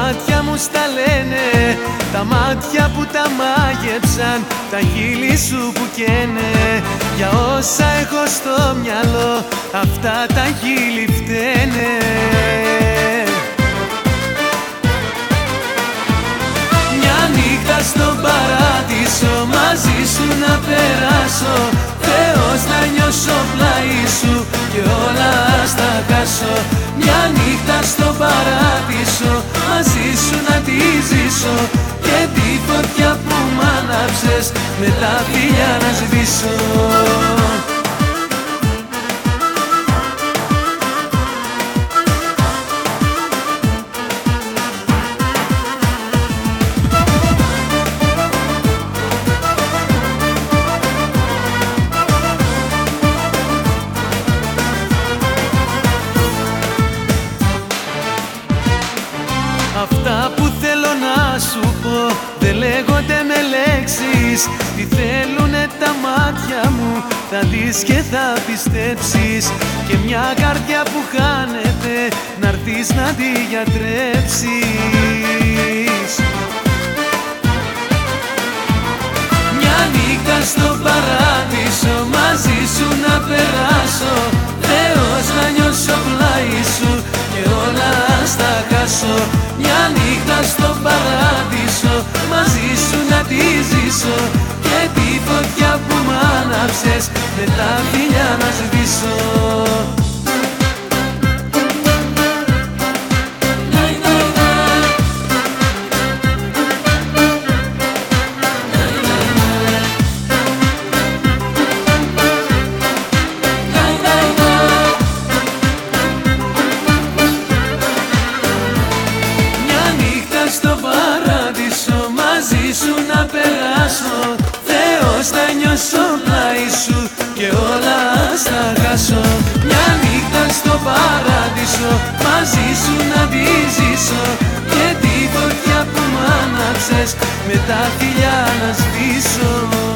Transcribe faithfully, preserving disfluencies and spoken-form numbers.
μάτια μου στα λένε, τα μάτια που τα μάγεψαν, τα χείλη σου που καίνε. Για όσα έχω στο μυαλό, αυτά τα χείλη φταίνε. Μια νύχτα στον παράδεισο μαζί σου να περάσω, Θεός να νιώσω πλάι σου και όλα στα χάσω. Μια νύχτα στον παράδεισο μαζί σου να τη ζήσω και τη φωτιά που μ' άναψες με τα φιλιά να σβήσω. Αυτά που θέλω να σου πω δεν λέγονται με λέξεις. Τι θέλουνε τα μάτια μου θα δεις και θα πιστέψεις. Και μια καρδιά που χάνεται να'ρθείς να τη γιατρέψεις. Μια νύχτα στο παράδεισο μαζί σου να περάσω, Θεός να νιώσω πλάι σου και όλα στα χάσω. Μια νύχτα στο παράδεισο μαζί σου να τη ζήσω και τη φωτιά που μ' άναψες με τα φιλιά να σβήσω. Στο παράδεισο μαζί σου να περάσω, Θεός να νιώσω πλάι σου και όλα στα χάσω. Μια νύχτα στο παράδεισο μαζί σου να τη ζήσω και τη φωτιά που μ' άναψες με τα φιλιά να σβήσω.